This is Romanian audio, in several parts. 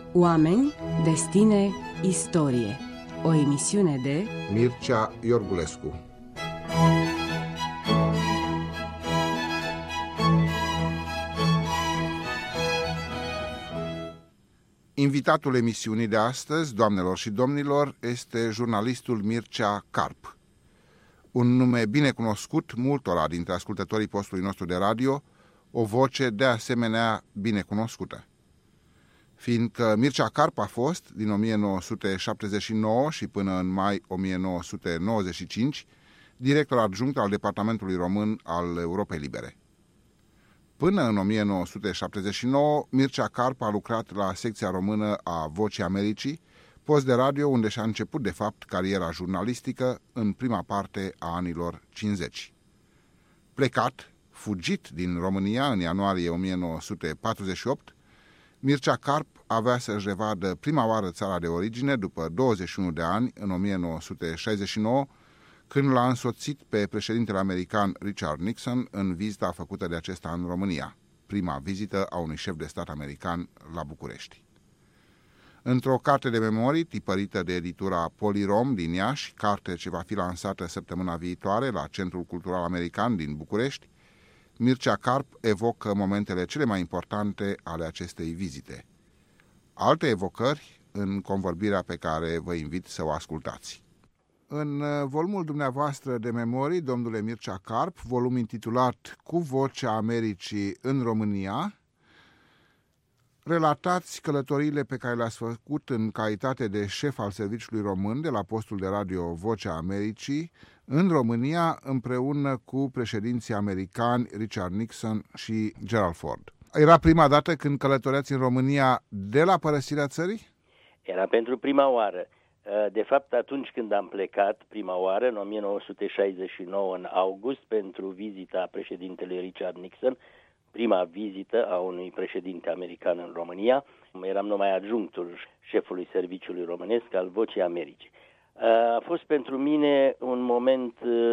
Oameni, destine, istorie. O emisiune de Mircea Iorgulescu. Invitatul emisiunii de astăzi, doamnelor și domnilor, este jurnalistul Mircea Carp. Un nume bine cunoscut multora dintre ascultătorii postului nostru de radio, o voce de asemenea bine cunoscută. Fiindcă Mircea Carp a fost, din 1979 și până în mai 1995, director adjunct al Departamentului Român al Europei Libere. Până în 1979, Mircea Carp a lucrat la secția română a Vocii Americii, post de radio unde și-a început de fapt cariera jurnalistică în prima parte a anilor 50. Plecat, fugit din România în ianuarie 1948, Mircea Carp avea să-și revadă prima oară țara de origine după 21 de ani, în 1969, când l-a însoțit pe președintele american Richard Nixon în vizita făcută de acesta în România, prima vizită a unui șef de stat american la București. Într-o carte de memorii tipărită de editura Polirom din Iași, carte ce va fi lansată săptămâna viitoare la Centrul Cultural American din București, Mircea Carp evocă momentele cele mai importante ale acestei vizite. Alte evocări în convorbirea pe care vă invit să o ascultați. În volumul dumneavoastră de memorii, domnule Mircea Carp, volum intitulat Cu Vocea Americii în România, relatați călătoriile pe care le-ați făcut în calitate de șef al Serviciului Român de la postul de radio Vocea Americii în România împreună cu președinții americani Richard Nixon și Gerald Ford. Era prima dată când călătoreați în România de la părăsirea țării? Era pentru prima oară. De fapt, atunci când am plecat prima oară, în 1969, în august, pentru vizita președintelui Richard Nixon, prima vizită a unui președinte american în România, eram numai adjunctul șefului serviciului românesc al Vocii Americii. A fost pentru mine un moment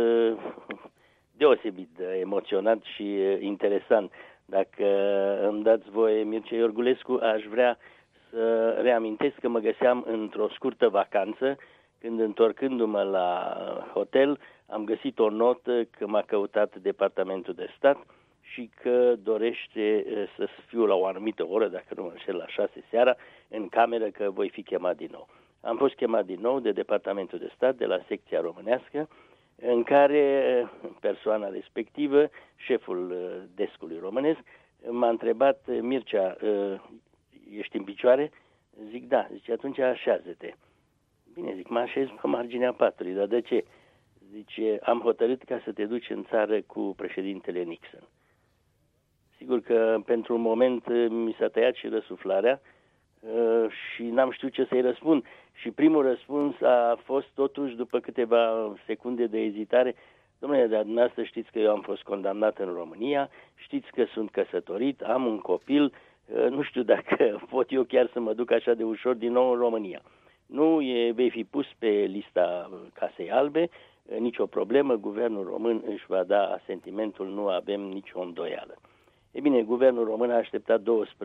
deosebit de emoționant și interesant. Dacă îmi dați voie, Mircea Iorgulescu, aș vrea să reamintesc că mă găseam într-o scurtă vacanță, când întorcându-mă la hotel, am găsit o notă că m-a căutat Departamentul de Stat și că dorește să fiu la o anumită oră, dacă nu mă înșel, la 6 seara, în cameră, că voi fi chemat din nou. Am fost chemat din nou de Departamentul de Stat, de la secția românească, în care persoana respectivă, șeful descului românesc, m-a întrebat: Mircea, ești în picioare? Zic da. Zice, atunci așează-te. Bine, zic, mă așez pe marginea patului, dar de ce? Zice, am hotărât ca să te duci în țară cu președintele Nixon. Sigur că pentru un moment mi s-a tăiat și răsuflarea și n-am știut ce să-i răspund. Și primul răspuns a fost totuși, după câteva secunde de ezitare: domnule, dar dumneavoastră știți că eu am fost condamnat în România, știți că sunt căsătorit, am un copil, nu știu dacă pot eu chiar să mă duc așa de ușor din nou în România. Nu, vei fi pus pe lista Casei Albe, nicio problemă, guvernul român își va da asentimentul, nu avem nicio îndoială. E bine, guvernul român a așteptat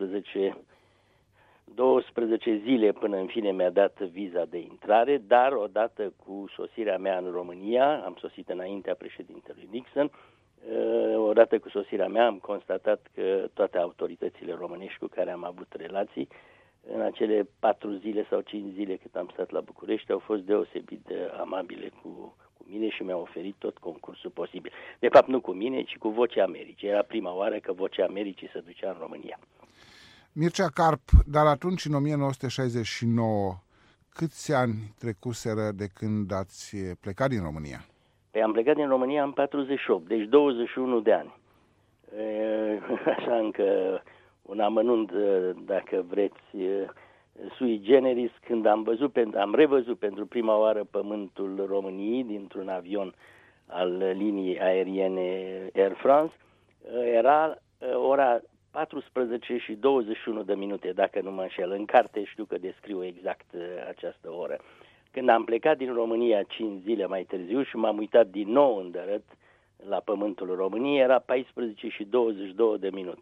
12 zile până în fine mi-a dat viza de intrare, dar odată cu sosirea mea în România, am sosit înaintea președintelui Nixon, odată cu sosirea mea am constatat că toate autoritățile românești cu care am avut relații în acele 4 zile sau 5 zile cât am stat la București au fost deosebit de amabile cu mine și mi-au oferit tot concursul posibil. De fapt, nu cu mine, ci cu Vocea Americii. Era prima oară că Vocea Americii se ducea în România. Mircea Carp, dar atunci, în 1969, câți ani trecuseră de când ați plecat din România? Păi am plecat din România în 48, deci 21 de ani. Așa încă un amănunt, dacă vreți, sui generis, când am revăzut pentru prima oară pământul României dintr-un avion al liniei aeriene Air France. Era ora 14 și 21 de minute, dacă nu mă înșel. În carte știu că descriu exact această oră. Când am plecat din România 5 zile mai târziu și m-am uitat din nou îndărât la pământul României, era 14 și 22 de minute.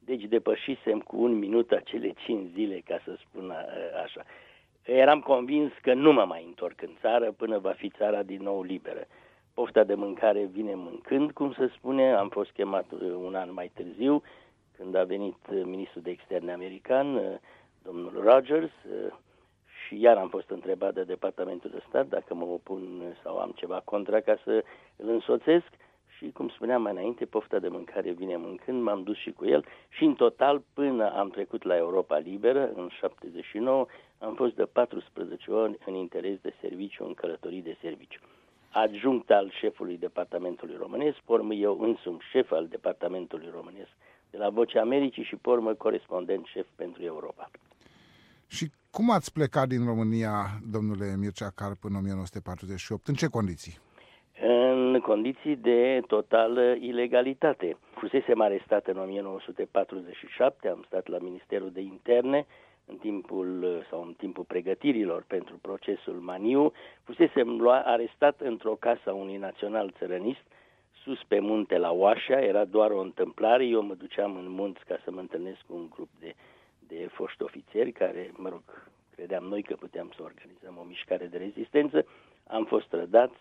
deci depășisem cu 1 minut acele 5 zile, ca să spun așa. Eram convins că nu mă mai întorc în țară până va fi țara din nou liberă. Pofta de mâncare vine mâncând, cum se spune. Am fost chemat un an mai târziu, când a venit ministrul de externe american, domnul Rogers, și iar am fost întrebat de Departamentul de Stat dacă mă opun sau am ceva contra ca să îl însoțesc. Și, cum spuneam mai înainte, pofta de mâncare vine mâncând, m-am dus și cu el și, în total, până am trecut la Europa Liberă, în 79, am fost de 14 ori în interes de serviciu, în călătorii de serviciu. Adjunct al șefului Departamentului Românesc, pormă eu însumi șef al Departamentului Românesc de la Vocea Americii și pormă corespondent șef pentru Europa. Și cum ați plecat din România, domnule Mircea Carp, în 1948? În ce condiții? În condiții de totală ilegalitate. Fusesem arestat în 1947, am stat la Ministerul de Interne în timpul pregătirilor pentru procesul Maniu. Fusesem arestat într-o casă a unui național țărănist, sus pe munte la Oașa, era doar o întâmplare. Eu mă duceam în munți ca să mă întâlnesc cu un grup de foști ofițeri care, credeam noi că puteam să organizăm o mișcare de rezistență. Am fost trădați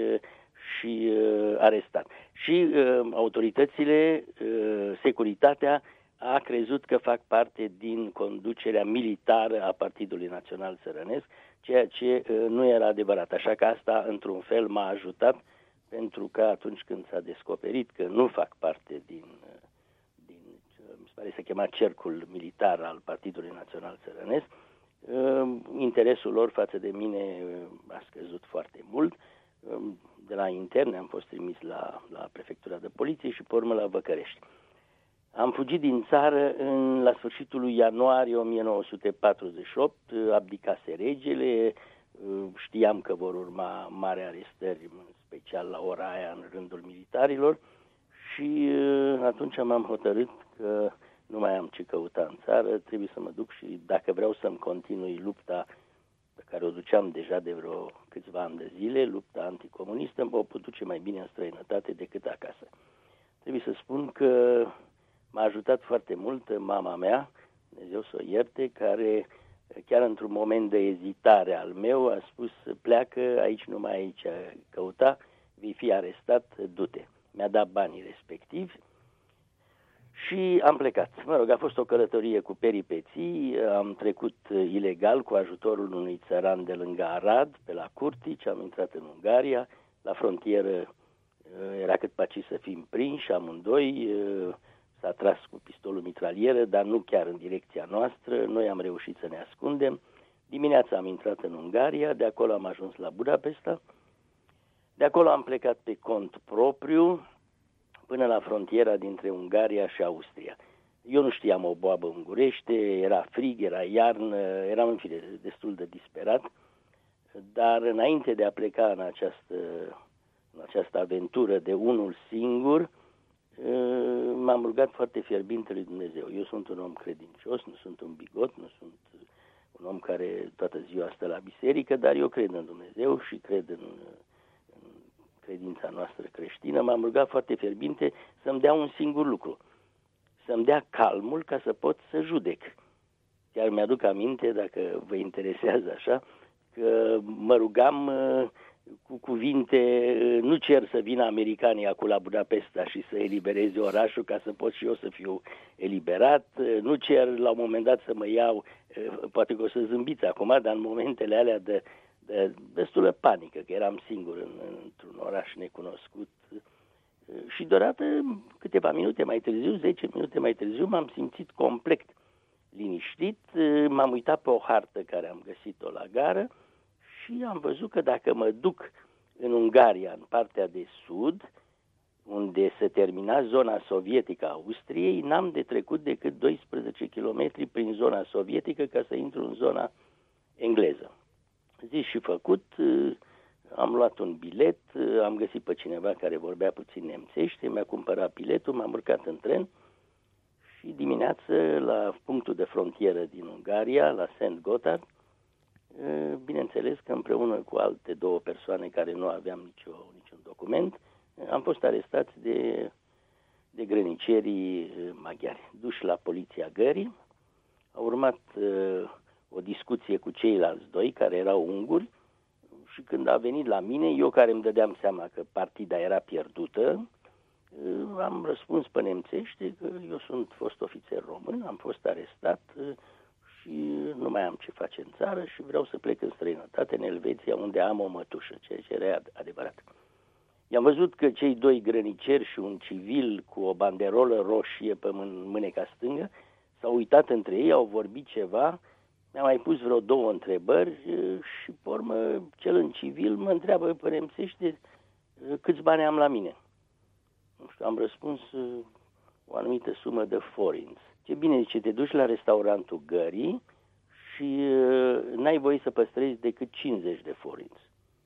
și arestat. Și autoritățile, securitatea, a crezut că fac parte din conducerea militară a Partidului Național Țărănesc, ceea ce nu era adevărat. Așa că asta, într-un fel, m-a ajutat, pentru că atunci când s-a descoperit că nu fac parte din mi se pare să chema cercul militar al Partidului Național Țărănesc, interesul lor față de mine a scăzut foarte mult. De la interne am fost trimis la prefectura de poliție și pe urmă la Văcărești. Am fugit din țară la sfârșitul lui ianuarie 1948, abdicase regele, știam că vor urma mari arestări, în special la ora aia în rândul militarilor, și atunci m-am hotărât că nu mai am ce căuta în țară, trebuie să mă duc și dacă vreau să-mi continui lupta pe care o duceam deja de vreo câțiva ani de zile, lupta anticomunistă, o pot duce mai bine în străinătate decât acasă. Trebuie să spun că m-a ajutat foarte mult mama mea, Dumnezeu să o ierte, care chiar într-un moment de ezitare al meu a spus: pleacă, aici nu mai ai ce căuta, vei fi arestat, du-te. Mi-a dat banii respectivi și am plecat. A fost o călătorie cu peripeții, am trecut ilegal cu ajutorul unui țăran de lângă Arad, pe la Curtici, am intrat în Ungaria, la frontieră era cât paci să fim prinși, amândoi, s-a tras cu pistolul mitralieră, dar nu chiar în direcția noastră, noi am reușit să ne ascundem. Dimineața am intrat în Ungaria, de acolo am ajuns la Budapesta, de acolo am plecat pe cont propriu până la frontiera dintre Ungaria și Austria. Eu nu știam o boabă ungurește, era frig, era iarnă, eram în fine destul de disperat, dar înainte de a pleca în această aventură de unul singur, m-am rugat foarte fierbinte lui Dumnezeu. Eu sunt un om credincios, nu sunt un bigot, nu sunt un om care toată ziua stă la biserică, dar eu cred în Dumnezeu și cred în credința noastră creștină. M-am rugat foarte fierbinte să-mi dea un singur lucru, să-mi dea calmul ca să pot să judec. Chiar mi-aduc aminte, dacă vă interesează așa, că mă rugam cu cuvinte: nu cer să vină americanii acum la Budapesta și să elibereze orașul ca să pot și eu să fiu eliberat, nu cer la un moment dat să mă iau, poate că o să zâmbiți acum, dar în momentele alea de destulă panică, că eram singur într-un oraș necunoscut, și deodată, câteva minute mai târziu, 10 minute mai târziu, m-am simțit complet liniștit, m-am uitat pe o hartă care am găsit-o la gară și am văzut că dacă mă duc în Ungaria, în partea de sud, unde se termina zona sovietică a Austriei, n-am de trecut decât 12 km prin zona sovietică ca să intru în zona engleză. Zis și făcut, am luat un bilet, am găsit pe cineva care vorbea puțin nemțește, mi-a cumpărat biletul, m-am urcat în tren și dimineață la punctul de frontieră din Ungaria, la Szent Gotthard, bineînțeles că împreună cu alte două persoane care nu aveam niciun document, am fost arestați de grănicerii maghiari, duși la poliția gării. A urmat o discuție cu ceilalți doi, care erau unguri, și când a venit la mine, eu care îmi dădeam seama că partida era pierdută, am răspuns pe nemțește că eu sunt fost ofițer român, am fost arestat și nu mai am ce face în țară și vreau să plec în străinătate, în Elveția, unde am o mătușă, ceea ce era adevărat. I-am văzut că cei doi grăniceri și un civil cu o banderolă roșie pe mâneca stângă s-au uitat între ei, au vorbit ceva, mi-a mai pus vreo două întrebări și, pe urmă, cel în civil mă întreabă pe nemțește câți bani am la mine. Nu știu, am răspuns o anumită sumă de forinți. Ce bine, zice, te duci la restaurantul gării și n-ai voie să păstrezi decât 50 de forinți.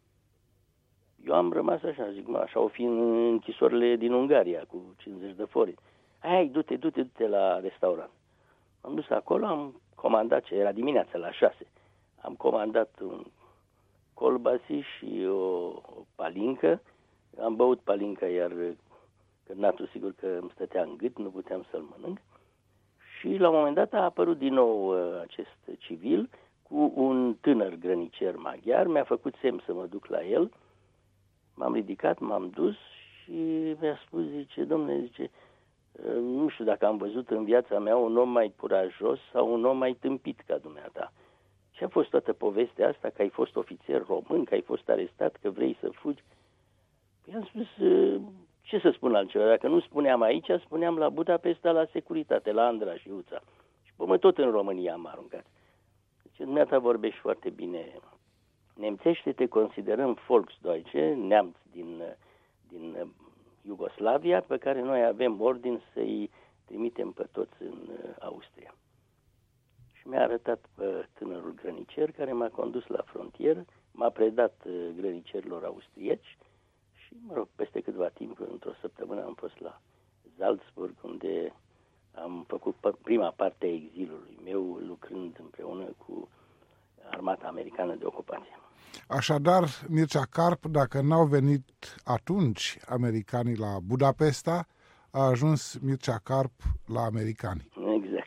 Eu am rămas așa, zic, așa o fi în închisorile din Ungaria cu 50 de forinți. Hai, du-te la restaurant. Am dus acolo, am comandat, ce era dimineața la 6, am comandat un colbasi și o palincă. Am băut palinca, iar cârnatul sigur că îmi stătea în gât, nu puteam să-l mănânc. Și la un moment dat a apărut din nou acest civil cu un tânăr grănicer maghiar, mi-a făcut semn să mă duc la el, m-am ridicat, m-am dus și mi-a spus, zice, domnule, zice, nu știu dacă am văzut în viața mea un om mai curajos sau un om mai tâmpit ca dumneata. Ce a fost toată povestea asta, că ai fost ofițer român, că ai fost arestat, că vrei să fugi? Păi am spus, ce să spun altceva? Dacă nu spuneam aici, spuneam la Budapesta, la securitate, la Andra și Uța. Și pe tot în România am aruncat. Deci, dumneata vorbești foarte bine nemțește, te considerăm Volksdeutsche, neamț din Iugoslavia, pe care noi avem ordin să-i trimitem pe toți în Austria. Și mi-a arătat pe tânărul grănicer care m-a condus la frontieră, m-a predat grănicerilor austrieci și, mă rog, peste câtva timp, într-o săptămână, am fost la Salzburg, unde am făcut prima parte a exilului meu, lucrând împreună cu armata americană de ocupație. Așadar, Mircea Karp, dacă n-au venit atunci americanii la Budapesta, a ajuns Mircea Karp la americani. Exact.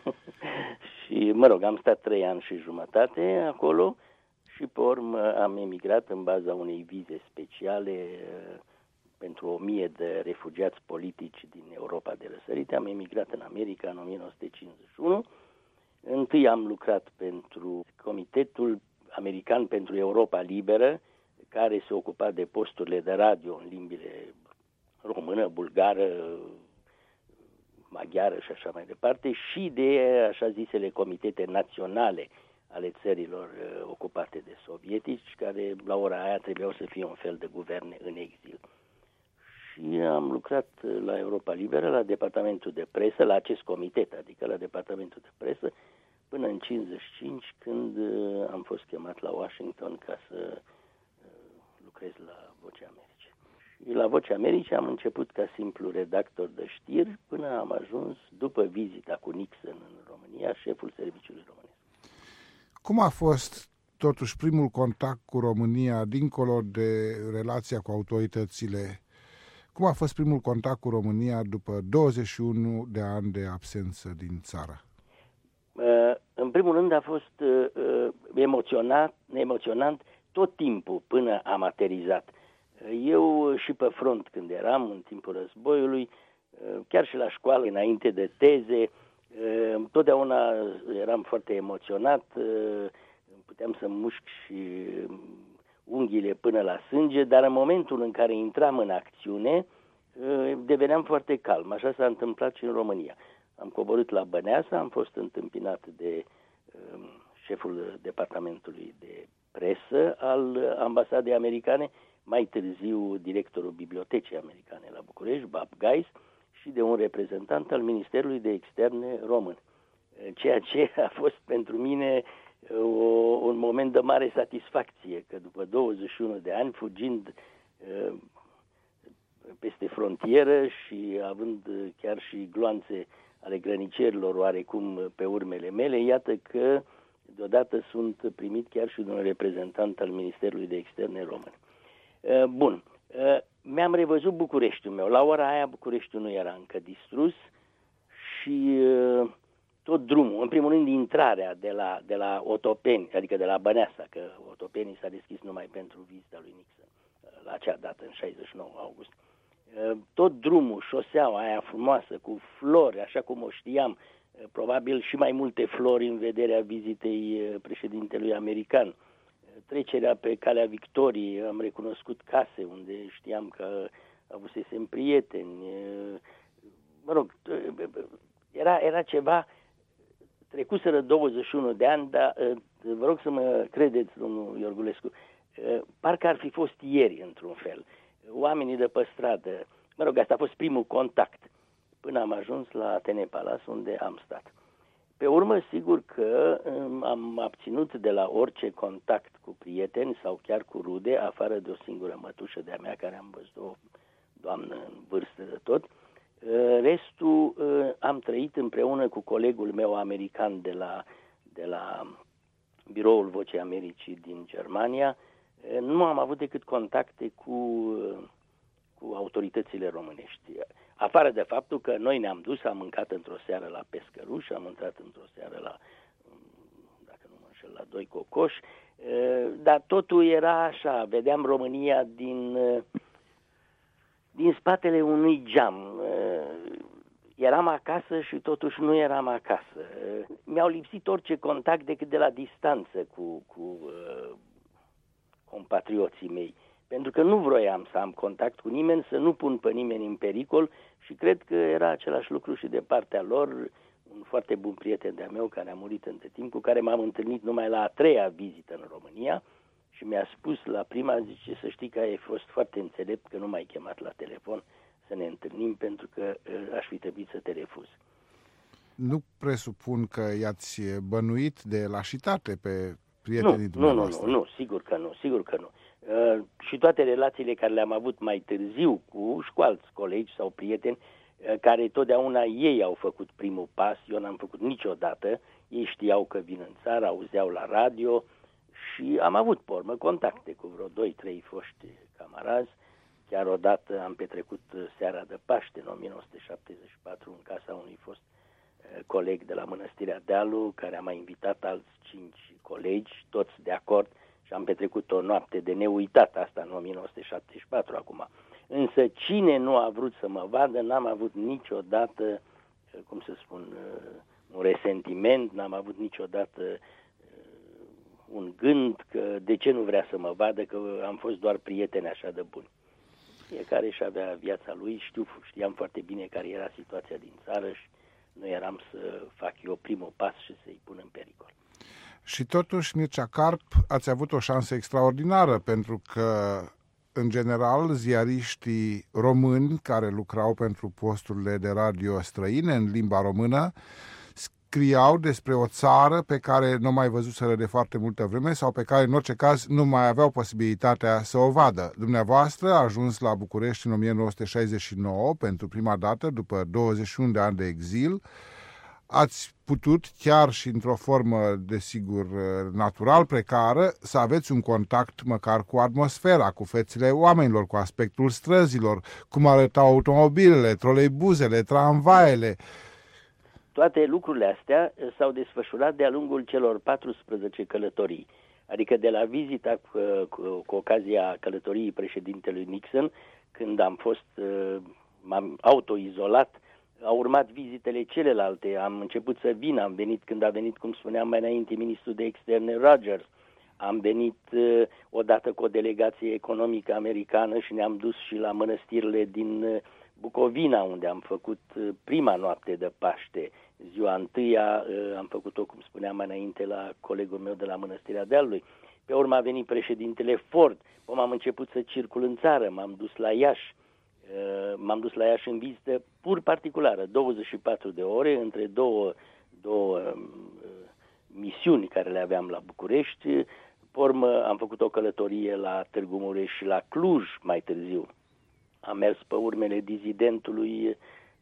Și, mă rog, am stat 3 ani și jumătate acolo și, pe urmă, am emigrat în baza unei vize speciale pentru 1000 de refugiați politici din Europa de Răsărite. Am emigrat în America în 1951. Întâi am lucrat pentru Comitetul American pentru Europa Liberă, care se ocupa de posturile de radio în limbile română, bulgară, maghiară și așa mai departe, și de așa zisele comitete naționale ale țărilor ocupate de sovietici, care la ora aia trebuiau să fie un fel de guverne în exil. Și am lucrat la Europa Liberă, la departamentul de presă, la acest comitet, adică la departamentul de presă, până în 55, când am fost chemat la Washington ca să lucrez la Vocea Americii. Și la Vocea Americii am început ca simplu redactor de știri, până am ajuns, după vizita cu Nixon în România, șeful serviciului românesc. Cum a fost totuși primul contact cu România, dincolo de relația cu autoritățile? Cum a fost primul contact cu România după 21 de ani de absență din țară? În primul rând a fost emoționant tot timpul până am aterizat. Eu și pe front când eram în timpul războiului, chiar și la școală înainte de teze, totdeauna eram foarte emoționat, puteam să mușc și unghiile până la sânge, dar în momentul în care intram în acțiune, deveneam foarte calm. Așa s-a întâmplat și în România. Am coborât la Băneasa, am fost întâmpinat de șeful departamentului de presă al ambasadei americane, mai târziu directorul bibliotecii americane la București, Bob Geis, și de un reprezentant al Ministerului de Externe român. Ceea ce a fost pentru mine un moment de mare satisfacție, că după 21 de ani, fugind peste frontieră și având chiar și gloanțe ale grănicerilor oarecum pe urmele mele, iată că deodată sunt primit chiar și de un reprezentant al Ministerului de Externe român. Bun. mi-am revăzut Bucureștiul meu. La ora aia Bucureștiul nu era încă distrus și tot drumul, în primul rând intrarea de la Otopeni, adică de la Băneasa, că Otopenii s-a deschis numai pentru vizita lui Nixon la acea dată, în 69 august. Tot drumul, șoseaua aia frumoasă, cu flori, așa cum o știam, probabil și mai multe flori în vederea vizitei președintelui american. Trecerea pe Calea Victoriei, am recunoscut case unde știam că avusesem prieteni. Mă rog, era ceva, trecuseră 21 de ani, dar vă rog să mă credeți, domnul Iorgulescu, parcă ar fi fost ieri, într-un fel. Oamenii de pe stradă, mă rog, asta a fost primul contact, până am ajuns la Atene Palace, unde am stat. Pe urmă, sigur că am abținut de la orice contact cu prieteni sau chiar cu rude, afară de o singură mătușă de-a mea, care am văzut o doamnă în vârstă de tot. Restul am trăit împreună cu colegul meu american de la biroul Vocii Americii din Germania. Nu am avut decât contacte cu autoritățile românești. Afară de faptul că noi ne-am dus, am mâncat într-o seară la Pescăruș, am intrat într-o seară la, dacă nu mă înșel, la Doi Cocoși, dar totul era așa, vedeam România din spatele unui geam. Eram acasă și totuși nu eram acasă. Mi-au lipsit orice contact decât de la distanță cu compatrioții mei, pentru că nu vroiam să am contact cu nimeni, să nu pun pe nimeni în pericol și cred că era același lucru și de partea lor. Un foarte bun prieten de-a meu care a murit între timp, cu care m-am întâlnit numai la a treia vizită în România și mi-a spus la prima, zice, să știi că ai fost foarte înțelept că nu m-ai chemat la telefon să ne întâlnim, pentru că aș fi trebuit să te refuz. Nu presupun că i-ați bănuit de lașitate pe prietenii dumneavoastră? Nu, sigur că nu. Și toate relațiile care le-am avut mai târziu cu alți colegi sau prieteni, care totdeauna ei au făcut primul pas, eu n-am făcut niciodată, ei știau că vin în țară, auzeau la radio și am avut pe urmă contacte cu vreo 2-3 foști camarazi. Chiar odată am petrecut seara de Paște în 1974 în casa unui fost coleg de la Mănăstirea Dealu, care a mai invitat alți 5 colegi, toți de acord, și am petrecut o noapte de neuitat, asta în 1974 acum. Însă cine nu a vrut să mă vadă, n-am avut niciodată, cum să spun, un resentiment, n-am avut niciodată un gând că de ce nu vrea să mă vadă, că am fost doar prieteni așa de buni. Fiecare își avea viața lui, știam foarte bine care era situația din țară și nu eram să fac eu primul pas și să-i pun în pericol. Și totuși, Mircea Carp, ați avut o șansă extraordinară, pentru că, în general, ziariștii români care lucrau pentru posturile de radio străine în limba română scriau despre o țară pe care nu mai văzuseră de foarte multă vreme sau pe care, în orice caz, nu mai aveau posibilitatea să o vadă. Dumneavoastră a ajuns la București în 1969, pentru prima dată, după 21 de ani de exil. Ați putut, chiar și într-o formă, desigur, natural, precară, să aveți un contact măcar cu atmosfera, cu fețele oamenilor, cu aspectul străzilor, cum arătau automobilele, troleibuzele, tramvaiele. Toate lucrurile astea s-au desfășurat de-a lungul celor 14 călătorii. Adică de la vizita cu ocazia călătoriei președintelui Nixon, când m-am autoizolat, au urmat vizitele celelalte, am început să vin, am venit când a venit, cum spuneam mai înainte, ministrul de externe Rogers, am venit odată cu o delegație economică americană și ne-am dus și la mănăstirile din Bucovina, unde am făcut prima noapte de Paște. Ziua întâia am făcut-o, cum spuneam mai înainte, la colegul meu de la Mănăstirea Dealului. Pe urmă a venit președintele Ford, am început să circul în țară, m-am dus la Iași. M-am dus la Iași în vizită pur particulară, 24 de ore, între două misiuni care le aveam la București. Pe urmă am făcut o călătorie la Târgu Mureș și la Cluj mai târziu. Am mers pe urmele dizidentului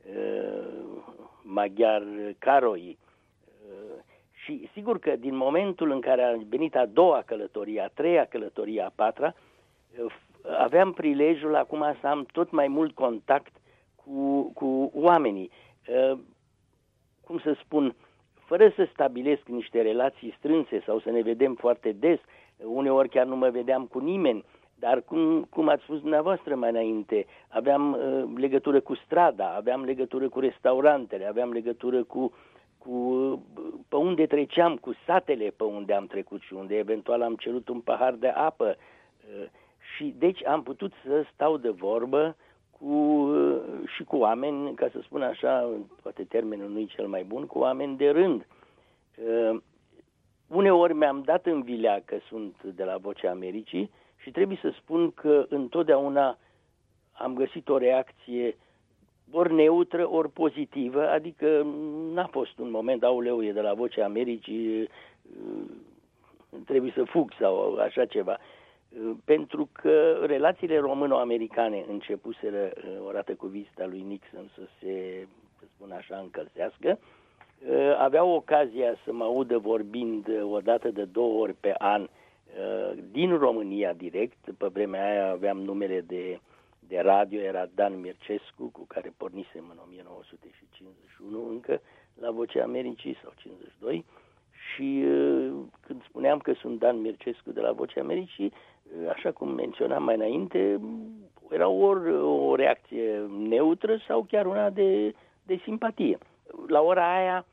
maghiar Caroi. Și sigur că din momentul în care a venit a doua călătorie, a treia călătorie, a patra, aveam prilejul acum să am tot mai mult contact cu oamenii. Cum să spun, fără să stabilesc niște relații strânse sau să ne vedem foarte des, uneori chiar nu mă vedeam cu nimeni, dar cum ați spus dumneavoastră mai înainte, aveam legătură cu strada, aveam legătură cu restaurantele, aveam legătură cu pe unde treceam, cu satele pe unde am trecut și unde eventual am cerut un pahar de apă. Și deci am putut să stau de vorbă și cu oameni, ca să spun așa, poate termenul nu e cel mai bun, cu oameni de rând. Uneori mi-am dat în vilea că sunt de la Vocea Americii și trebuie să spun că întotdeauna am găsit o reacție ori neutră, ori pozitivă, adică n-a fost un moment, aoleu, e de la Vocea Americii, trebuie să fug sau așa ceva. Pentru că relațiile româno-americane începuseră odată cu vizita lui Nixon să se, să spun așa, încălzească. Aveau ocazia să mă audă vorbind o dată de 2 ori pe an din România direct. Pe vremea aia aveam numele de radio, era Dan Mircescu, cu care pornisem în 1951 încă la Vocea Americii, sau 52. Și când spuneam că sunt Dan Mircescu de la Vocea Americii, așa cum menționam mai înainte, era ori o reacție neutră sau chiar una de simpatie. La ora aia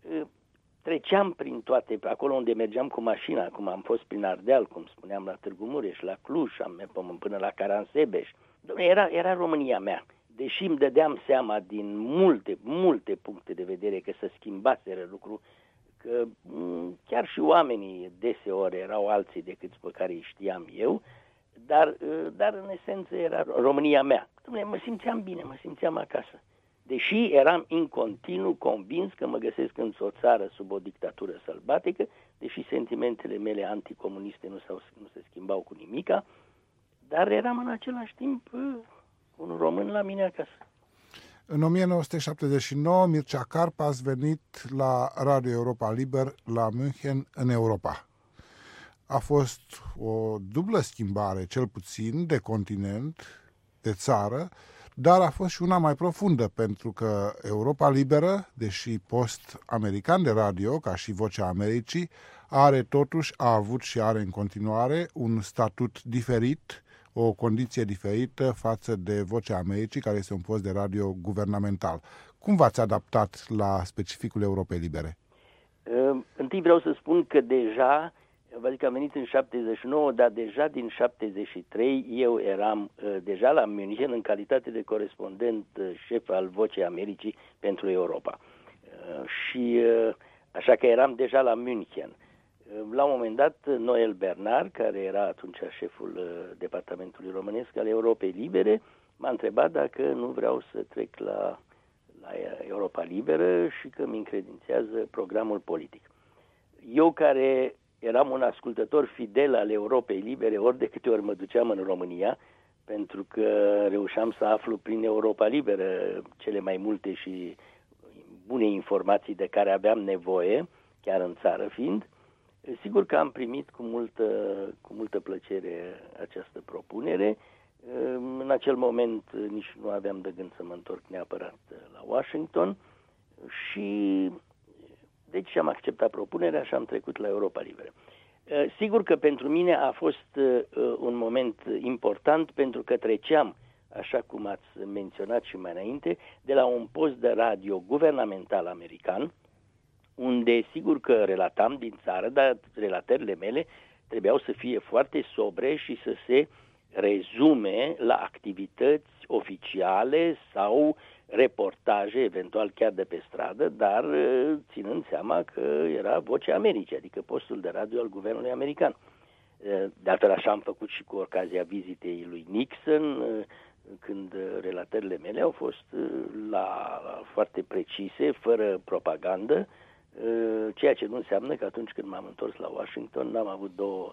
treceam prin toate, acolo unde mergeam cu mașina, cum am fost prin Ardeal, cum spuneam, la Târgu Mureș, la Cluj, am mers până la Caransebeș. Era România mea. Deși îmi dădeam seama din multe puncte de vedere că se schimbaseră lucruri, că chiar și oamenii deseori erau alții decât pe care îi știam eu, dar în esență era România mea. Mă simțeam bine, mă simțeam acasă. Deși eram în continuu convins că mă găsesc într-o țară sub o dictatură sălbatică, deși sentimentele mele anticomuniste nu se schimbau cu nimica, dar eram în același timp un român la mine acasă. În 1979, Mircea Karp ați venit la Radio Europa Liber la München, în Europa. A fost o dublă schimbare, cel puțin, de continent, de țară, dar a fost și una mai profundă, pentru că Europa Liberă, deși post-american de radio, ca și Vocea Americii, a avut și are în continuare un statut diferit, o condiție diferită față de Vocea Americii, care este un post de radio guvernamental. Cum v-ați adaptat la specificul Europei Libere? Întâi vreau să spun că deja, vă zic că am venit în 79, dar deja din 73 eu eram deja la München în calitate de corespondent șef al Vocei Americii pentru Europa. Și așa că eram deja la München. La un moment dat, Noel Bernard, care era atunci șeful departamentului românesc al Europei Libere, m-a întrebat dacă nu vreau să trec la Europa Liberă și că mi încredințează programul politic. Eu, care eram un ascultător fidel al Europei Libere, ori de câte ori mă duceam în România, pentru că reușeam să aflu prin Europa Liberă cele mai multe și bune informații de care aveam nevoie, chiar în țară fiind, sigur că am primit cu multă plăcere această propunere. În acel moment nici nu aveam de gând să mă întorc neapărat la Washington și deci am acceptat propunerea și am trecut la Europa Liberă. Sigur că pentru mine a fost un moment important, pentru că treceam, așa cum ați menționat și mai înainte, de la un post de radio guvernamental american, unde sigur că relatam din țară, dar relatările mele trebuiau să fie foarte sobre și să se rezume la activități oficiale sau reportaje, eventual chiar de pe stradă, dar ținând seama că era Vocea Americii, adică postul de radio al guvernului american. De altfel așa am făcut și cu ocazia vizitei lui Nixon, când relatările mele au fost foarte precise, fără propagandă, ceea ce nu înseamnă că atunci când m-am întors la Washington n-am avut două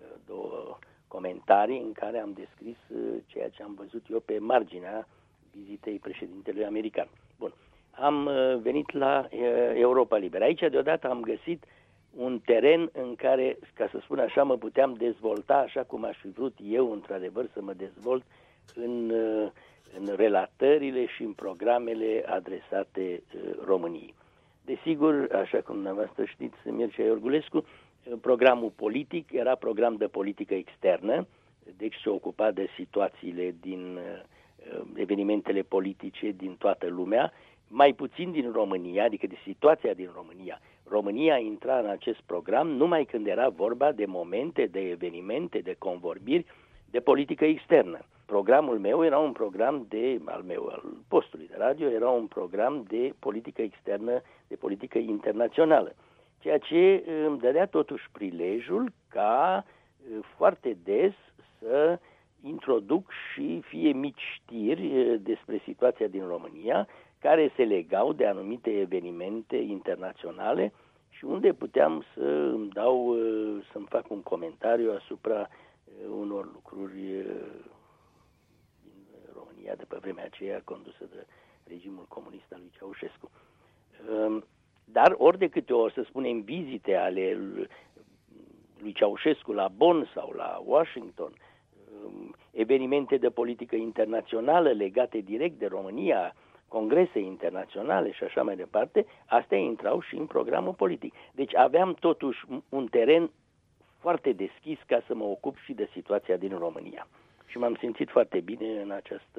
comentarii în care am descris ceea ce am văzut eu pe marginea vizitei președintelui american. Bun. Am venit la Europa Liberă. Aici deodată am găsit un teren în care, ca să spun așa, mă puteam dezvolta așa cum aș fi vrut eu, într-adevăr, să mă dezvolt în relatările și în programele adresate României. Desigur, așa cum dumneavoastră știți, Mircea Iorgulescu, programul politic era program de politică externă, deci se ocupa de situațiile din evenimentele politice din toată lumea, mai puțin din România, adică de situația din România. România intra în acest program numai când era vorba de momente, de evenimente, de convorbiri, de politică externă. Programul meu era un program al postului de radio, era un program de politică externă, de politică internațională. Ceea ce îmi dădea totuși prilejul ca foarte des să introduc și fie mici știri despre situația din România, care se legau de anumite evenimente internaționale și unde puteam să-mi fac un comentariu asupra unor lucruri din România de pe vremea aceea condusă de regimul comunist al lui Ceaușescu. Dar ori de câte ori, să spunem, vizite ale lui Ceaușescu la Bonn sau la Washington, evenimente de politică internațională legate direct de România, congrese internaționale și așa mai departe, astea intrau și în programul politic. Deci aveam totuși un teren foarte deschis ca să mă ocup și de situația din România. Și m-am simțit foarte bine în această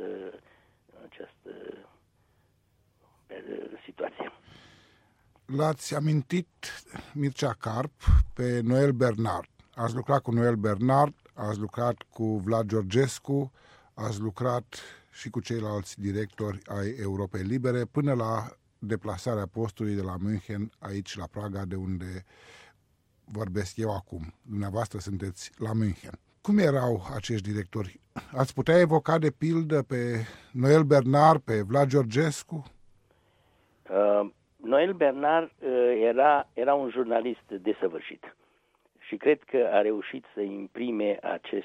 situație. L-ați amintit, Mircea Carp, pe Noel Bernard. Ați lucrat cu Noel Bernard, ați lucrat cu Vlad Georgescu, ați lucrat și cu ceilalți directori ai Europei Libere, până la deplasarea postului de la München, aici la Praga, de unde vorbesc eu acum. Dumneavoastră sunteți la München. Cum erau acești directori? Ați putea evoca de pildă pe Noel Bernard, pe Vlad Georgescu? Noel Bernard era un jurnalist desăvârșit și cred că a reușit să imprime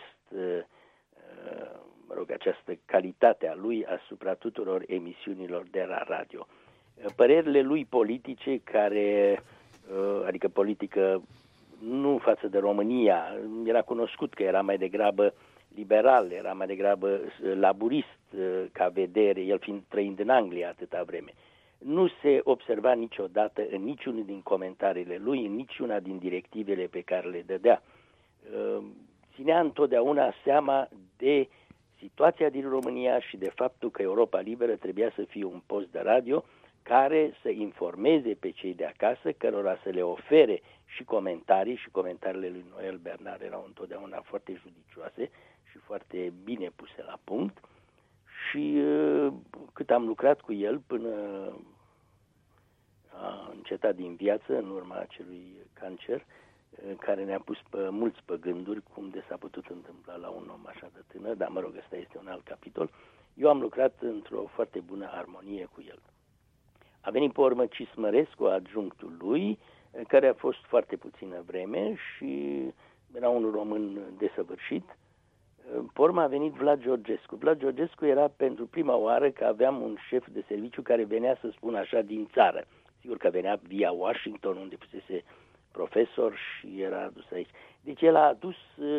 această calitate a lui asupra tuturor emisiunilor de la radio. Părerile lui politice, adică politică nu față de România, era cunoscut că era mai degrabă liberal, era mai degrabă laburist ca vedere, el fiind trăind în Anglia atâta vreme. Nu se observa niciodată în niciunul din comentariile lui, în niciuna din directivele pe care le dădea. Ținea întotdeauna seama de situația din România și de faptul că Europa Liberă trebuia să fie un post de radio care să informeze pe cei de acasă, cărora să le ofere și comentarii, și comentariile lui Noel Bernard erau întotdeauna foarte judicioase și foarte bine puse la punct. Și cât am lucrat cu el până a încetat din viață în urma acelui cancer, care ne-a pus mulți pe gânduri cum de s-a putut întâmpla la un om așa de tânăr, dar mă rog, ăsta este un alt capitol. Eu am lucrat într-o foarte bună armonie cu el. A venit pe urmă Cismărescu, adjunctul lui, care a fost foarte puțină vreme și era un român desăvârșit. Pe urmă a venit Vlad Georgescu. Vlad Georgescu era pentru prima oară că aveam un șef de serviciu care venea, să spun așa, din țară. Sigur că venea via Washington, unde fusese profesor și era adus aici. Deci el a adus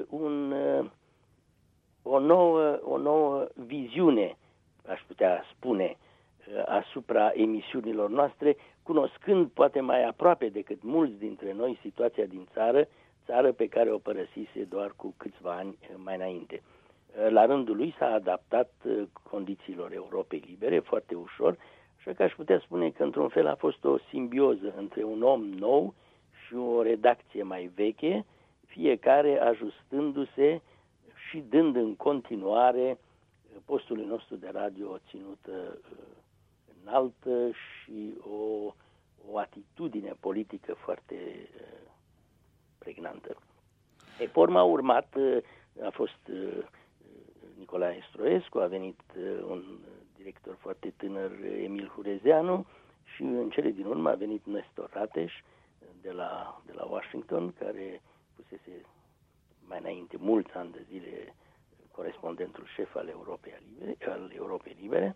o nouă viziune, aș putea spune, asupra emisiunilor noastre, cunoscând poate mai aproape decât mulți dintre noi situația din țară pe care o părăsise doar cu câțiva ani mai înainte. La rândul lui s-a adaptat condițiilor Europei Libere foarte ușor, așa că aș putea spune că într-un fel a fost o simbioză între un om nou și o redacție mai veche, fiecare ajustându-se și dând în continuare postului nostru de radio o ținută înaltă și o atitudine politică foarte pregnantă. Pe urmă a urmat, a fost Nicolae Stroescu, a venit un director foarte tânăr, Emil Hurezeanu, și în cele din urmă a venit Nestor Rateș de la Washington, care fusese mai înainte mulți ani de zile corespondentul șef al Europei Libere.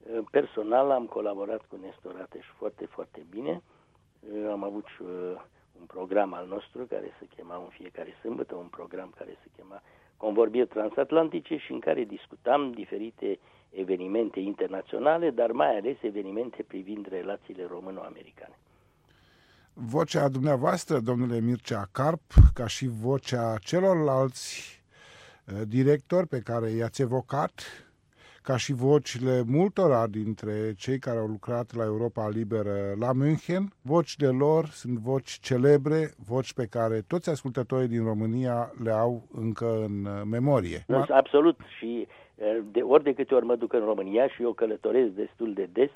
Personal am colaborat cu Nestor Rateș foarte, foarte bine. Am avut și un program al nostru care se chema în fiecare sâmbătă, un program care se chema Convorbiri Transatlantice și în care discutam diferite evenimente internaționale, dar mai ales evenimente privind relațiile româno-americane. Vocea dumneavoastră, domnule Mircea Carp, ca și vocea celorlalți directori pe care i-ați evocat, ca și vocile multora dintre cei care au lucrat la Europa Liberă la München, vocile lor sunt voci celebre, voci pe care toți ascultătorii din România le au încă în memorie. Absolut, și de câte ori mă duc în România și eu călătoresc destul de des,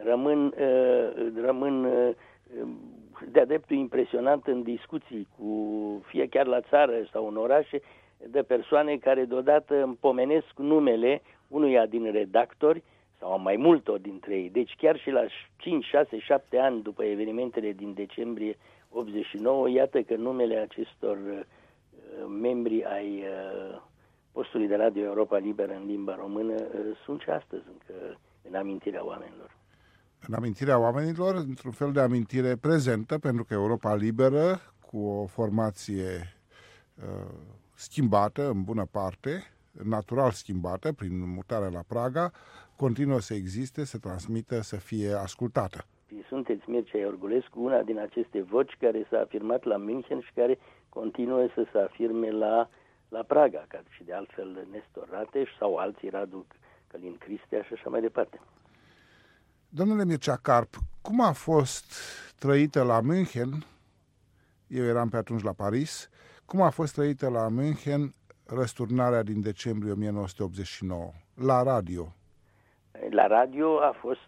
rămân de-a dreptul impresionat în discuții fie chiar la țară sau în orașe, de persoane care deodată îmi pomenesc numele unuia din redactori sau mai multor dintre ei. Deci chiar și la 5, 6, 7 ani după evenimentele din decembrie 89, iată că numele acestor membri ai postului de radio Europa Liberă în limba română sunt și astăzi încă în amintirea oamenilor. În amintirea oamenilor, într-un fel de amintire prezentă, pentru că Europa Liberă, cu o formație schimbată în bună parte, natural schimbată prin mutarea la Praga, continuă să existe, să transmită, să fie ascultată. Sunteți Mircea Iorgulescu, una din aceste voci care s-a afirmat la München și care continuă să se afirme la Praga, ca și de altfel Nestor Rateș sau alții, Radu Călin Cristea și așa mai departe. Domnule Mircea Carp, cum a fost trăită la München, eu eram pe atunci la Paris, cum a fost trăită la München răsturnarea din decembrie 1989, la radio? La radio a fost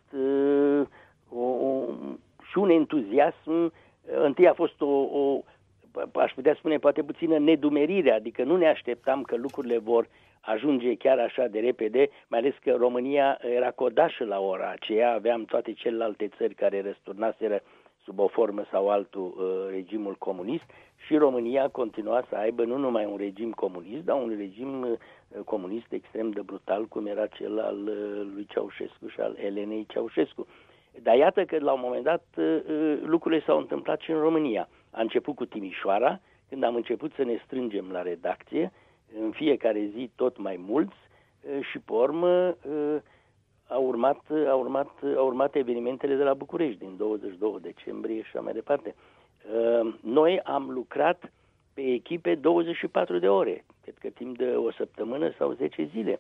și un entuziasm. Întâi a fost aș putea spune, poate puțină nedumerire, adică nu ne așteptam că lucrurile vor ajunge chiar așa de repede, mai ales că România era codașă la ora aceea, aveam toate celelalte țări care răsturnaseră sub o formă sau altul regimul comunist și România continua să aibă nu numai un regim comunist, dar un regim comunist extrem de brutal, cum era cel al lui Ceaușescu și al Elenei Ceaușescu. Dar iată că la un moment dat lucrurile s-au întâmplat și în România. A început cu Timișoara, când am început să ne strângem la redacție, în fiecare zi tot mai mulți și pe urmă au urmat evenimentele de la București din 22 decembrie și așa mai departe. Noi am lucrat pe echipe 24 de ore, cred că timp de o săptămână sau 10 zile.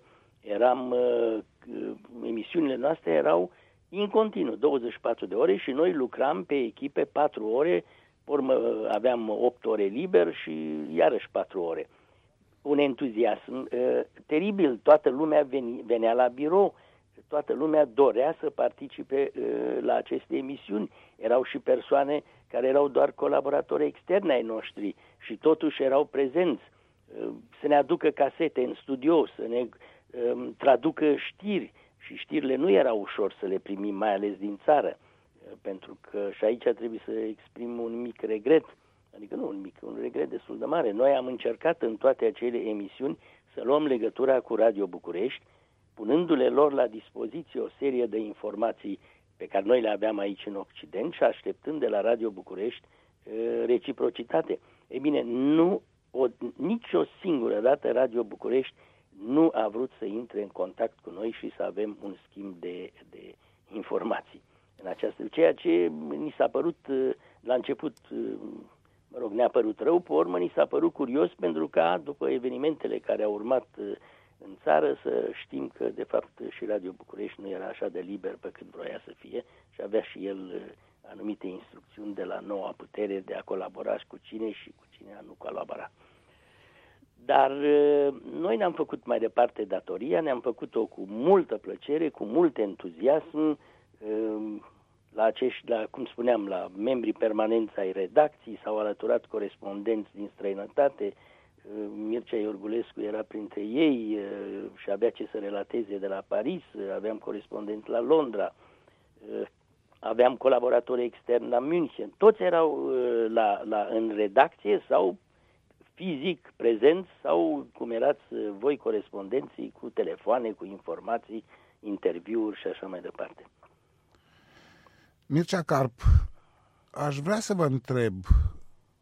Emisiunile noastre erau în continuu, 24 de ore și noi lucram pe echipe 4 ore, urmă aveam 8 ore liber și iarăși 4 ore. Un entuziasm teribil, toată lumea venea la birou, toată lumea dorea să participe la aceste emisiuni. Erau și persoane care erau doar colaboratori externi ai noștri și totuși erau prezenți. Să ne aducă casete în studio, să ne traducă știri și știrile nu erau ușor să le primim, mai ales din țară, pentru că și aici trebuie să exprim un mic regret, adică nu un mic, un regret destul de mare. Noi am încercat în toate acele emisiuni să luăm legătura cu Radio București, punându-le lor la dispoziție o serie de informații pe care noi le aveam aici în Occident și așteptând de la Radio București reciprocitate. Ei bine, nici o singură dată Radio București nu a vrut să intre în contact cu noi și să avem un schimb de informații. Ceea ce ni s-a părut la început, ne-a părut rău, pe urmă ni s-a părut curios pentru că după evenimentele care au urmat în țară să știm că de fapt și Radio București nu era așa de liber pe cât vroia să fie și avea și el anumite instrucțiuni de la noua putere de a colabora cu cine și cu cine a nu colabora. Dar noi ne-am făcut mai departe datoria, ne-am făcut-o cu multă plăcere, cu mult entuziasm, cum spuneam, la membrii permanenți ai redacției s-au alăturat corespondenți din străinătate. Mircea Iorgulescu era printre ei și avea ce să relateze de la Paris, aveam corespondenți la Londra, aveam colaboratori externi la München. Toți erau în redacție sau fizic prezenți sau cum erați voi corespondenții cu telefoane, cu informații, interviuri și așa mai departe. Mircea Carp, aș vrea să vă întreb,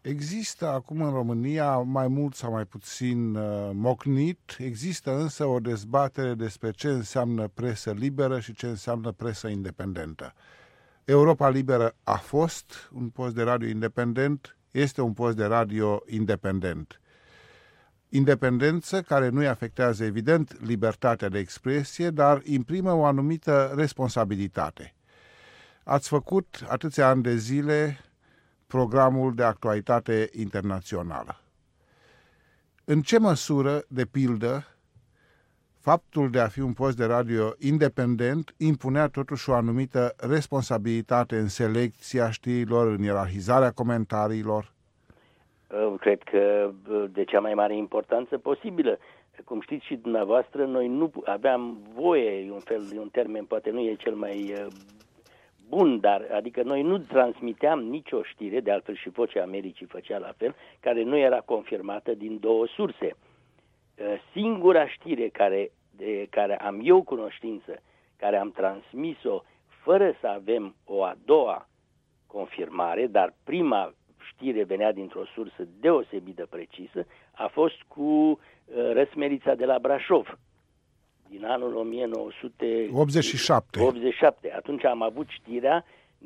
Există acum în România, mai mult sau mai puțin mocnit, există însă o dezbatere despre ce înseamnă presă liberă și ce înseamnă presă independentă. Europa Liberă a fost un post de radio independent, este un post de radio independent. Independență care nu-i afectează, evident, libertatea de expresie, dar imprimă o anumită responsabilitate. Ați făcut atâția ani de zile programul de actualitate internațională. În ce măsură, de pildă, faptul de a fi un post de radio independent impunea totuși o anumită responsabilitate în selecția știrilor, în ierarhizarea comentariilor? Cred că de cea mai mare importanță posibilă. Cum știți și dumneavoastră, noi nu aveam voie, e un termen, poate nu e cel mai bun, dar adică noi nu transmiteam nicio știre, de altfel și Vocea Americii făcea la fel, care nu era confirmată din două surse. Singura știre de care am eu cunoștință, care am transmis-o fără să avem o a doua confirmare, dar prima știre venea dintr-o sursă deosebit de precisă, a fost cu Răsmerița de la Brașov, din anul 1987. Atunci am avut știrea,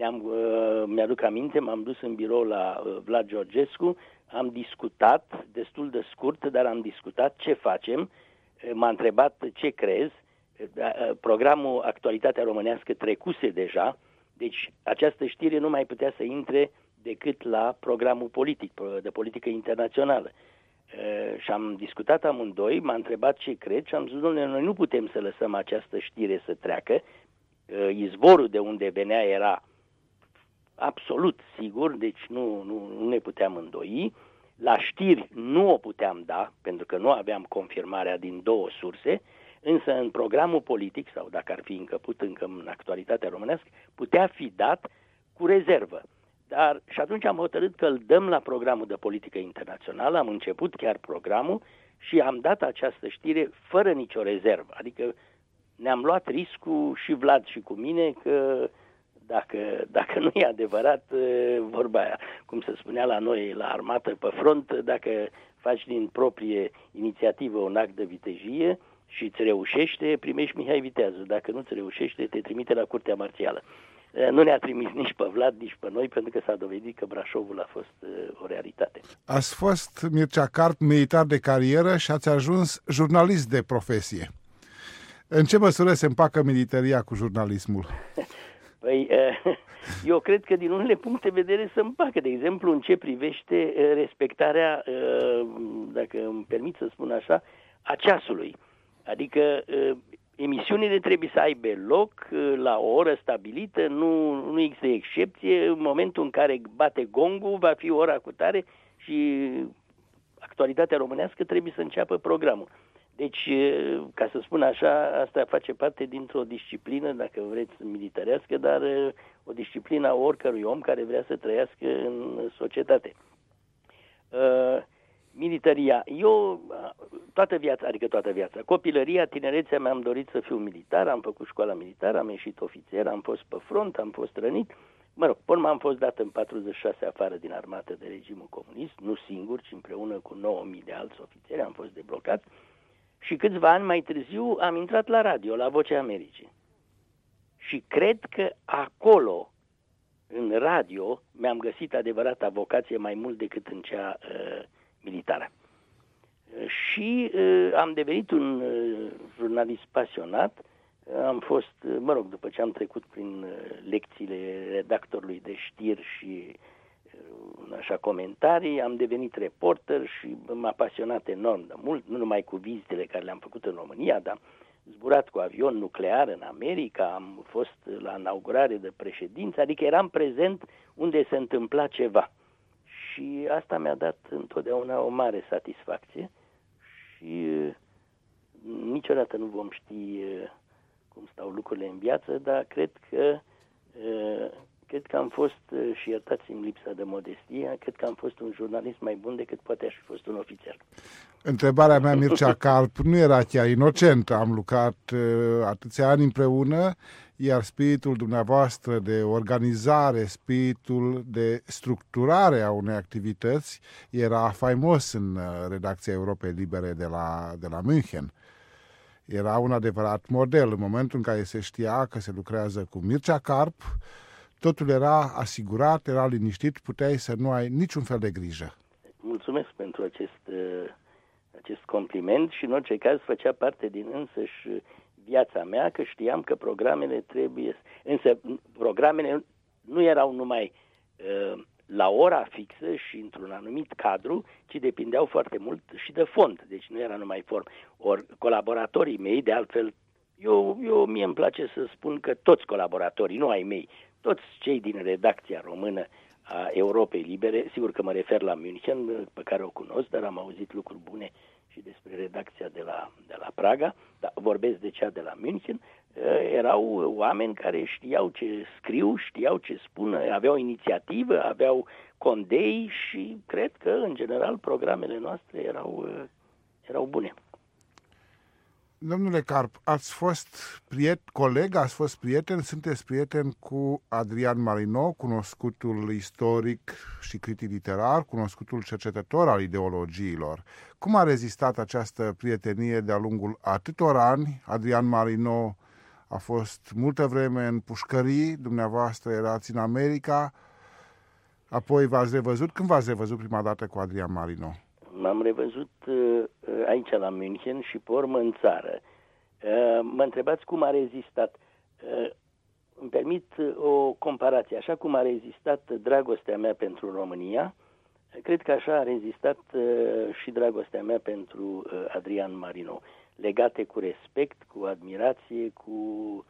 mi-aduc aminte, m-am dus în birou la Vlad Georgescu, am discutat, destul de scurt, dar am discutat ce facem, m-a întrebat ce crezi, programul Actualitatea Românească trecuse deja, deci această știre nu mai putea să intre decât la programul politic, de politică internațională. Și am discutat amândoi, m-a întrebat ce cred și am zis, domnule, noi nu putem să lăsăm această știre să treacă. Izvorul de unde venea era absolut sigur, deci nu ne puteam îndoi. La știri nu o puteam da, pentru că nu aveam confirmarea din două surse, însă în programul politic, sau dacă ar fi încăput încă în Actualitatea Românească, putea fi dat cu rezervă. Și atunci am hotărât că îl dăm la programul de politică internațională, am început chiar programul și am dat această știre fără nicio rezervă. Adică ne-am luat riscul și Vlad și cu mine că dacă nu e adevărat vorba aia, cum se spunea la noi la armată pe front, dacă faci din proprie inițiativă un act de vitejie și îți reușește, primești Mihai Viteazu. Dacă nu îți reușește, te trimite la curtea marțială. Nu ne-a trimis nici pe Vlad, nici pe noi, pentru că s-a dovedit că Brașovul a fost o realitate. Ați fost, Mircea Carp, militar de carieră și ați ajuns jurnalist de profesie. În ce măsură se împacă militaria cu jurnalismul? Păi, eu cred că din unele puncte de vedere se împacă. De exemplu, în ce privește respectarea, dacă îmi permit să spun așa, a ceasului. Adică emisiunile trebuie să aibă loc la o oră stabilită, nu există excepție. În momentul în care bate gongul, va fi ora cutare și Actualitatea Românească trebuie să înceapă programul. Deci, ca să spun așa, asta face parte dintr-o disciplină, dacă vreți, militarească, dar o disciplină a oricărui om care vrea să trăiască în societate. Militaria. Eu toată viața, copilăria, tinerețea mi-am dorit să fiu militar, am făcut școala militară, am ieșit ofițer, am fost pe front, am fost rănit. Mă rog, până m-am fost dat în 46 afară din armată de regimul comunist, nu singur, ci împreună cu 9.000 de alți ofițeri, am fost deblocat. Și câțiva ani mai târziu am intrat la radio, la Vocea Americii. Și cred că acolo, în radio, mi-am găsit adevărata vocație mai mult decât în cea militară. Și am devenit un jurnalist pasionat. Am fost, după ce am trecut prin lecțiile redactorului de știri și așa comentarii, am devenit reporter și m-a pasionat enorm de mult, nu numai cu vizitele care le-am făcut în România, dar am zburat cu avion nuclear în America, am fost la inaugurare de președință, adică eram prezent unde se întâmpla ceva. Și asta mi-a dat întotdeauna o mare satisfacție și niciodată nu vom ști cum stau lucrurile în viață, dar cred că am fost, și iertați-mi lipsa de modestie, cred că am fost un jurnalist mai bun decât poate aș fi fost un ofițer. Întrebarea mea, Mircea Carp, nu era chiar inocentă. Am lucrat atâția ani împreună, iar spiritul dumneavoastră de organizare, spiritul de structurare a unei activități era faimos în redacția Europei Libere de la München. Era un adevărat model. În momentul în care se știa că se lucrează cu Mircea Karp, totul era asigurat, era liniștit, puteai să nu ai niciun fel de grijă. Mulțumesc pentru acest compliment și în orice caz făcea parte din însăși viața mea, că știam că programele trebuie... Însă programele nu erau numai la ora fixă și într-un anumit cadru, ci depindeau foarte mult și de fond. Deci nu era numai formă. Ori colaboratorii mei, de altfel, mie îmi place să spun că toți colaboratorii, nu ai mei, toți cei din redacția română a Europei Libere, sigur că mă refer la München, pe care o cunosc, dar am auzit lucruri bune și despre redacția de la Praga, dar vorbesc de cea de la München, erau oameni care știau ce scriu, știau ce spun, aveau inițiativă, aveau condei și cred că, în general, programele noastre erau bune. Domnule Karp, ați fost coleg, ați fost prieten, sunteți prieten cu Adrian Marino, cunoscutul istoric și critic literar, cunoscutul cercetător al ideologiilor. Cum a rezistat această prietenie de-a lungul atâtor ani? Adrian Marino a fost multă vreme în pușcării, dumneavoastră erați în America, apoi v-ați revăzut. Când v-ați revăzut prima dată cu Adrian Marino? M-am revăzut aici la München și pe urmă în țară. Mă întrebați cum a rezistat. Îmi permit o comparație. Așa cum a rezistat dragostea mea pentru România, cred că așa a rezistat și dragostea mea pentru Adrian Marino. Legate cu respect, cu admirație, cu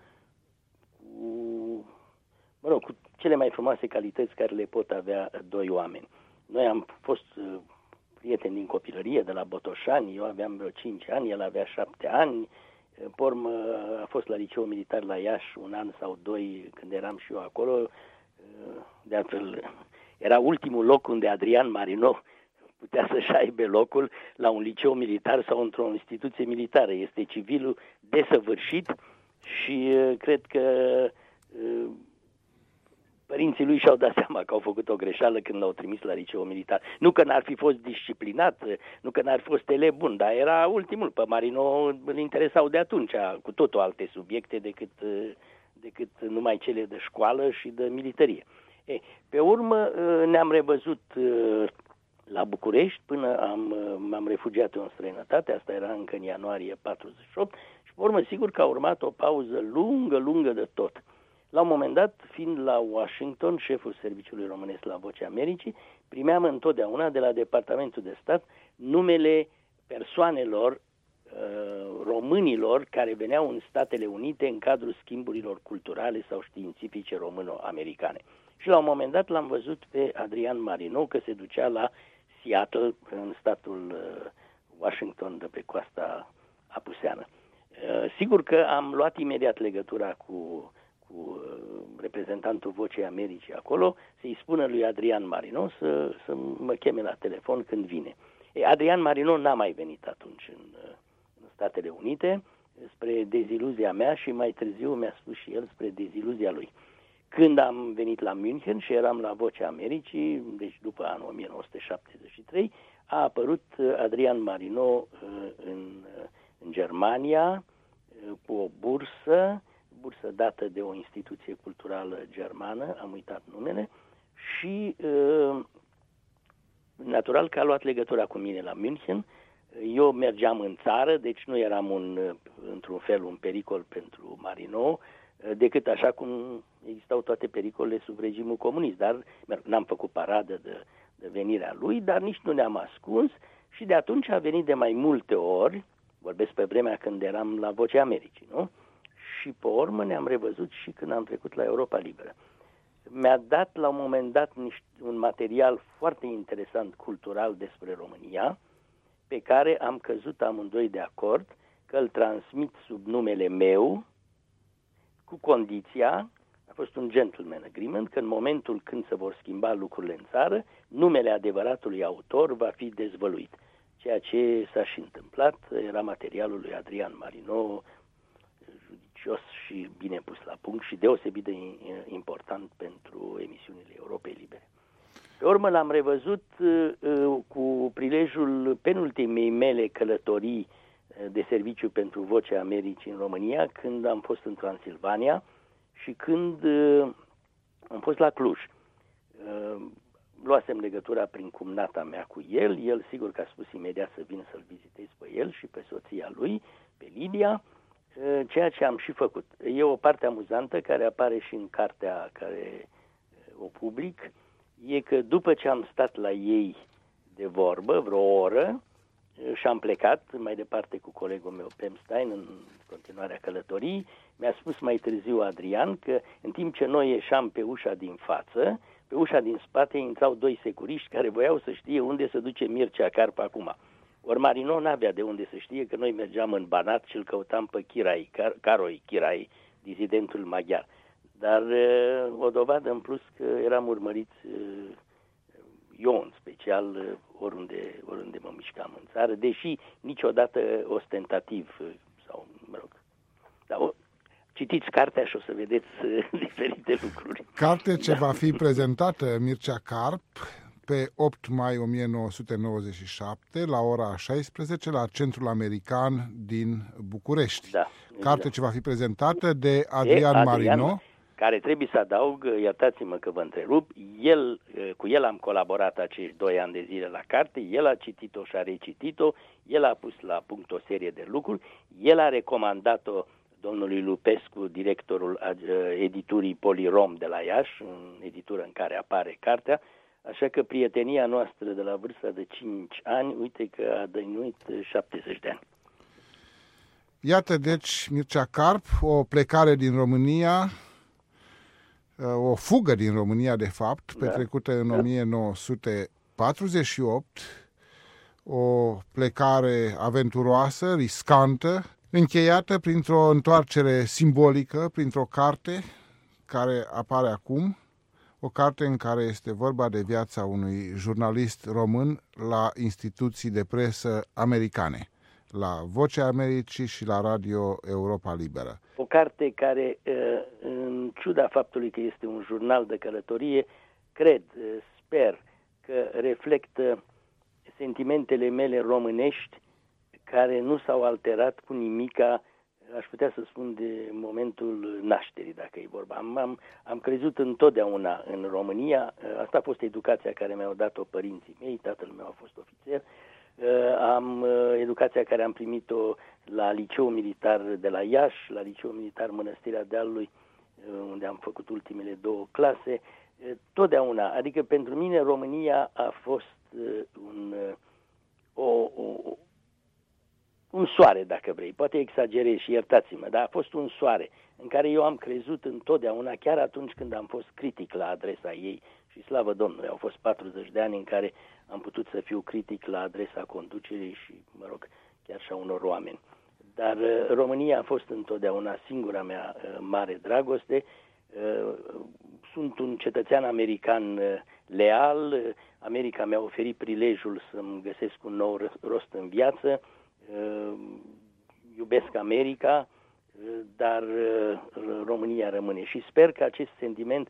cele mai frumoase calități care le pot avea doi oameni. Noi am fost prieteni din copilărie, de la Botoșani, eu aveam vreo 5 ani, el avea 7 ani, pe urmă a fost la Liceul Militar la Iași un an sau 2 când eram și eu acolo, de altfel era ultimul loc unde Adrian Marino putea să-și aibă locul la un liceu militar sau într-o instituție militară. Este civilul desăvârșit și cred că părinții lui și-au dat seama că au făcut o greșeală când l-au trimis la liceul militar. Nu că n-ar fi fost disciplinat, nu că n-ar fi fost elev bun, dar era ultimul. Pe Marino îl interesau de atunci cu totul alte subiecte decât numai cele de școală și de militarie. Pe urmă ne-am revăzut la București până m-am refugiat în străinătate, asta era încă în ianuarie 48 și pe urmă sigur că a urmat o pauză lungă de tot. La un moment dat, fiind la Washington, șeful Serviciului Românesc la Vocea Americii, primeam întotdeauna de la Departamentul de Stat numele persoanelor, românilor care veneau în Statele Unite în cadrul schimburilor culturale sau științifice româno-americane. Și la un moment dat l-am văzut pe Adrian Marino că se ducea la Seattle, în statul Washington, de pe coasta apuseană. Sigur că am luat imediat legătura cu reprezentantul Vocei Americii acolo, să-i spună lui Adrian Marino să mă cheme la telefon când vine. Adrian Marino n-a mai venit atunci în Statele Unite, spre deziluzia mea și mai târziu mi-a spus și el spre deziluzia lui. Când am venit la München și eram la Vocea Americii, deci după anul 1973, a apărut Adrian Marino în Germania cu o bursă dată de o instituție culturală germană, am uitat numele, și natural că a luat legătura cu mine la München. Eu mergeam în țară, deci nu eram într-un fel un pericol pentru Marino, decât așa cum existau toate pericolele sub regimul comunist, dar n-am făcut paradă de venirea lui, dar nici nu ne-am ascuns și de atunci a venit de mai multe ori, vorbesc pe vremea când eram la Vocea Americii, nu? Și pe urmă ne-am revăzut și când am trecut la Europa Liberă. Mi-a dat la un moment dat un material foarte interesant cultural despre România, pe care am căzut amândoi de acord că îl transmit sub numele meu, cu condiția, a fost un gentleman agreement, că în momentul când se vor schimba lucrurile în țară, numele adevăratului autor va fi dezvăluit. Ceea ce s-a și întâmplat, era materialul lui Adrian Marino, minuțios și bine pus la punct și deosebit de important pentru emisiunile Europei Libere. Pe urmă l-am revăzut cu prilejul penultimei mele călătorii de serviciu pentru Vocea Americii în România, când am fost în Transilvania și când am fost la Cluj. Luasem legătura prin cumnata mea cu el sigur că a spus imediat să vin să-l vizitez pe el și pe soția lui, pe Lidia, ceea ce am și făcut. E o parte amuzantă care apare și în cartea care o public, e că după ce am stat la ei de vorbă vreo oră și am plecat mai departe cu colegul meu Pem Stein în continuarea călătoriei, mi-a spus mai târziu Adrian că în timp ce noi ieșeam pe ușa din față, pe ușa din spate intrau doi securiști care voiau să știe unde se duce Mircea Carp acum. Ori Marino n-avea de unde să știe că noi mergeam în Banat și îl căutam pe Chirai, Caroi Chirai, dizidentul maghiar. Dar o dovadă în plus că eram urmăriți, eu în special, oriunde mă mișcam în țară, deși niciodată ostentativ, sau, mă rog, dar citiți cartea și o să vedeți diferite lucruri. Carte ce va fi prezentată Mircea Carp pe 8 mai 1997 la ora 16 la Centrul American din București. Da, carte exact. ce va fi prezentată de Adrian Marino, care trebuie să adaug, iertați-mă că vă întrerup, cu el am colaborat acești 2 ani de zile la carte, el a citit-o și a recitit-o, el a pus la punct o serie de lucruri, el a recomandat-o domnului Lupescu, directorul editurii Polirom de la Iași, în editură în care apare cartea, așa că prietenia noastră de la vârsta de 5 ani, uite că a dăinuit 70 de ani. Iată deci Mircea Carp, o plecare din România, o fugă din România de fapt, petrecută în 1948, o plecare aventuroasă, riscantă, încheiată printr-o întoarcere simbolică, printr-o carte care apare acum, o carte în care este vorba de viața unui jurnalist român la instituții de presă americane, la Vocea Americii și la Radio Europa Liberă. O carte care, în ciuda faptului că este un jurnal de călătorie, sper că reflectă sentimentele mele românești care nu s-au alterat cu nimica, aș putea să spun, de momentul nașterii, dacă e vorba. Am crezut întotdeauna în România, asta a fost educația care mi-au dat-o părinții mei, tatăl meu a fost ofițer, am educația care am primit-o la Liceul Militar de la Iași, la Liceul Militar Mănăstirea Dealului, unde am făcut ultimele 2 clase, totdeauna, adică pentru mine România a fost un soare, dacă vrei, poate exagerez și iertați-mă, dar a fost un soare în care eu am crezut întotdeauna, chiar atunci când am fost critic la adresa ei, și slavă Domnului, au fost 40 de ani în care am putut să fiu critic la adresa conducerii și, mă rog, chiar și a unor oameni. Dar România a fost întotdeauna singura mea mare dragoste. Sunt un cetățean american leal, America mi-a oferit prilejul să-mi găsesc un nou rost în viață, iubesc America, dar România rămâne și sper că acest sentiment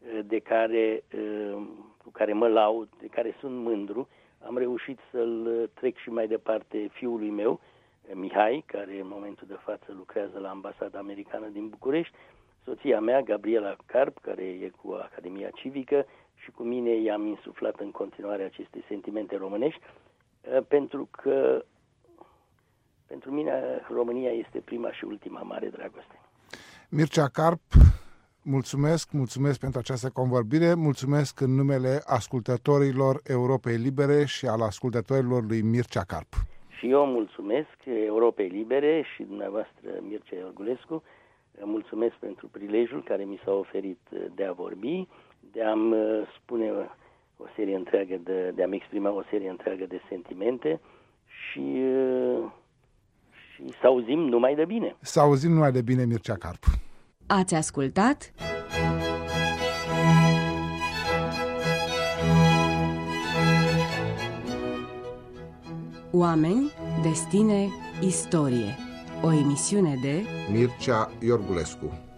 cu care mă laud, de care sunt mândru, am reușit să-l trec și mai departe fiului meu, Mihai, care în momentul de față lucrează la Ambasada Americană din București, soția mea, Gabriela Carp, care e cu Academia Civică, și cu mine i-am insuflat în continuare aceste sentimente românești, pentru că pentru mine România este prima și ultima mare dragoste. Mircea Carp, mulțumesc pentru această convorbire, mulțumesc în numele ascultătorilor Europei Libere și al ascultătorilor lui Mircea Carp. Și eu mulțumesc Europei Libere și dumneavoastră, Mircea Iorgulescu, mulțumesc pentru prilejul care mi s-a oferit de a vorbi, de a-mi spune o serie întreagă de a-mi exprima o serie întreagă de sentimente și să auzim numai de bine. Să auzim numai de bine, Mircea Carp. Ați ascultat Oameni, destine, istorie. o emisiune de Mircea Iorgulescu.